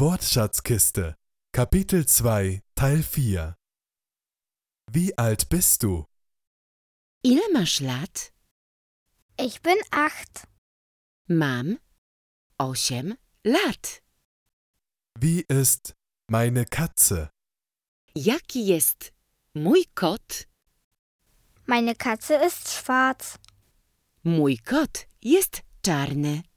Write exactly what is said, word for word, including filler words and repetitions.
Wortschatzkiste, Kapitel zwei, Teil vier. Wie alt bist du? Ile masz lat? Ich bin acht. Mam osiem lat. Wie ist meine Katze? Jaki jest mój kot? Meine Katze ist schwarz. Mój kot jest czarny.